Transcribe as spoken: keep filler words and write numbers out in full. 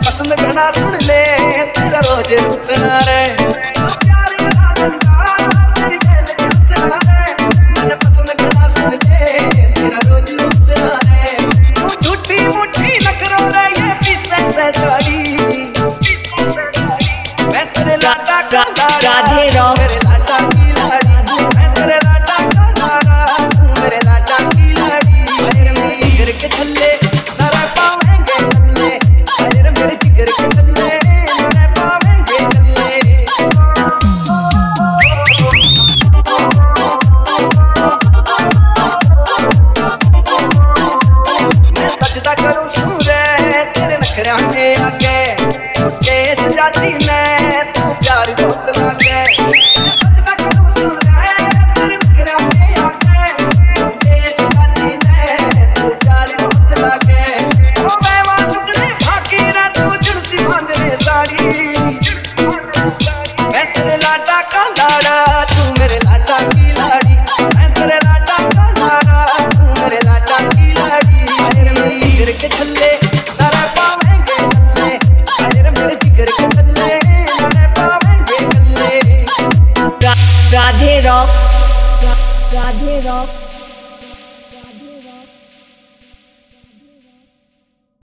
पसंद गाना सुन ले तेरा रोज रुसना रे। पसंद गाना सुन ले तेरा रोज रुसना रे। झूठी मुट्ठी नखरों रे ये पीछे से दाढ़ी, मैं तेरे लाटा का राधे राम मेरे लाटा की लाड़ी, मैं तेरे लाटा का लाड़ा तू मेरे लाटा की लाड़ी। अरे मेरे जिगर के थल्ले ना रह पावेंगे गल्ले, अरे मेरे जिगर के थल्ले ना रह पावेंगे गल्ले। मैं सजदा करूं सूरे तेरे नखरे के आगे, केस जाती मैं तू प्यार बहुत लागे। मैं सजदा करूं सूरे तेरे नखरे के आगे, केस जाती मैं तू प्यार बहुत लागे। ओ मैं वहां चुकने भागी ना तू जुड़सी बांधने साड़ी, मैं तेरे लाटा का लाड़ा तू मेरे लाटा की लाड़ी, मैं तेरे लाटा का लाड़ा तू मेरे लाटा की लाड़ी। अरे मेरी जिगर के थल्ले ना रह पावेंगे गल्ले, अरे मेरे जिगर के थल्ले ना रह पावेंगे गल्ले। Radhe rock Radhe rock.